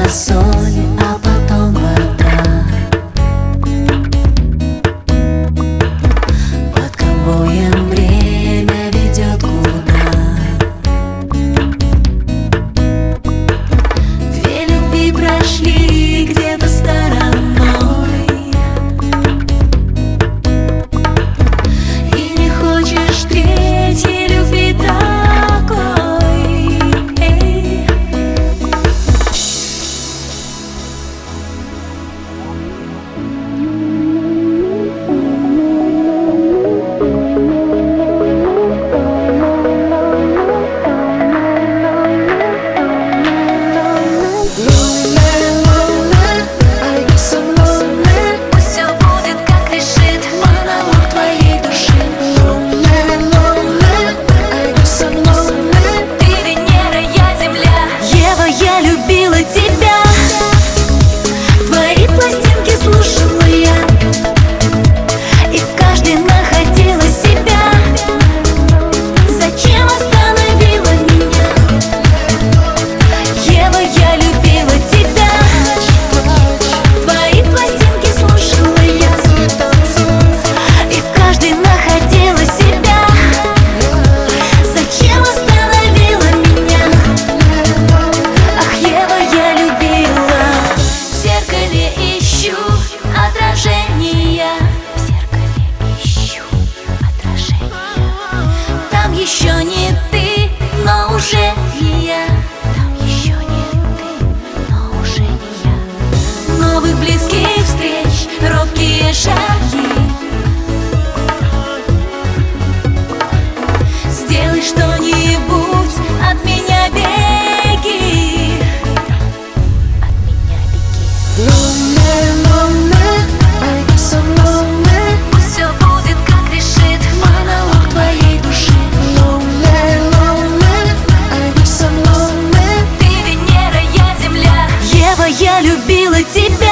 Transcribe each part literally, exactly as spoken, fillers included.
соль, а потом вода. Под конвоем время ведет куда. Две любви прошли где-то стороной, и не хочешь третьей любви такой. Эй. Еще не ты, но уже не я. Там еще не ты, но уже не я. Новых близких встреч, робкие шаги. Сделай что-нибудь, от меня беги. От меня беги. Lonely, lonely, I guess I'm lonely. Пусть все будет, как решит монолог твоей души. Я любила тебя,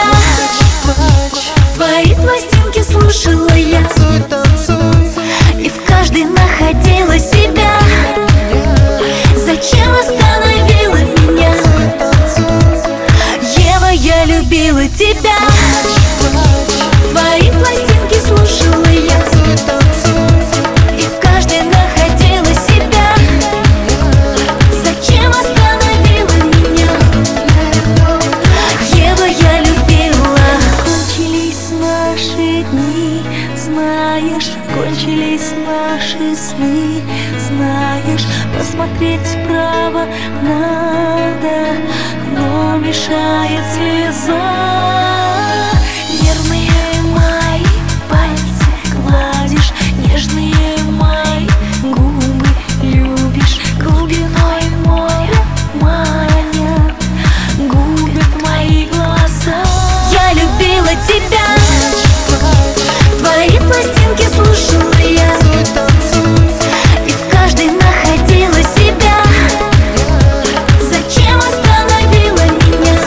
твои пластинки слушала я, и в каждой находила себя. Зачем остановила меня? Ева, я любила тебя, твои пластинки слушала я, и в каждой находила себя. Зачем остановила меня? Я любила. Кончились наши дни, знаешь, кончились наши сны, знаешь, посмотреть вправо надо, но мешает слеза. Нервные мои пальцы гладишь, нежные мои губы любишь, глубиной моря манят, губят мои глаза. Я любила тебя, твои пластинки слушала я, и в каждой находила себя. Зачем остановила меня?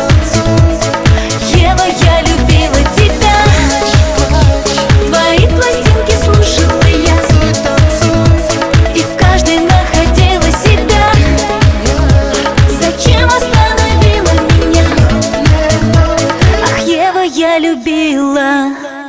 Ева, я любила тебя, твои пластинки слушала я, и в каждой находила себя. Зачем остановила меня? Ах, Ева, я любила.